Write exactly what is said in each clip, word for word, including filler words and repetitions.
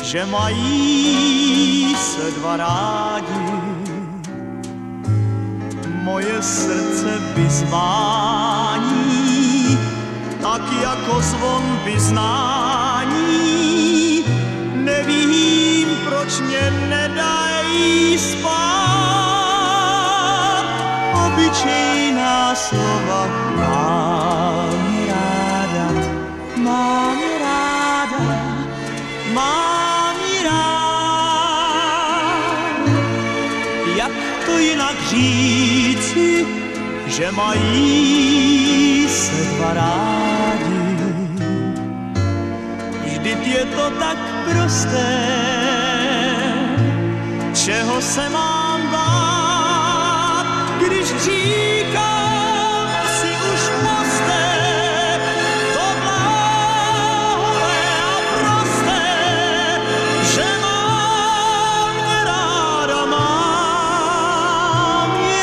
že mají se dva rádi. Moje srdce vyzvání, tak jako zvon vyznání. Nevím, proč mě nedají spát. Obyčejná slova, mám je ráda, mám je ráda, mám je rád. Jak to jinak říci, že mají se dva rádi. Vždyť je to tak prosté, čeho se mám bát, když říkám si už prosté, to bláhové a prosté, že mám je ráda, mám je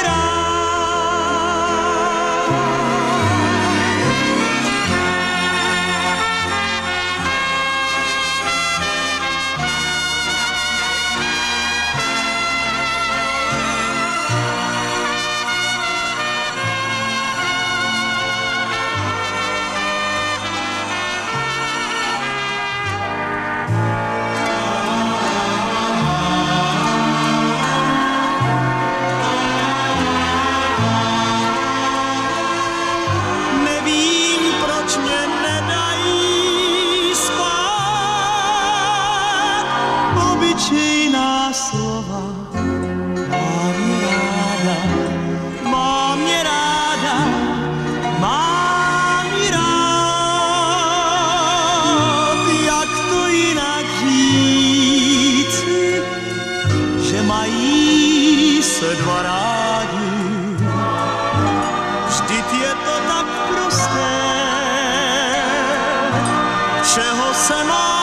obyčejná slova. Mám je ráda, mám je ráda, mám je rád. Jak to jinak říci, že mají se dva rádi. Vždyť je to tak prosté, čeho se má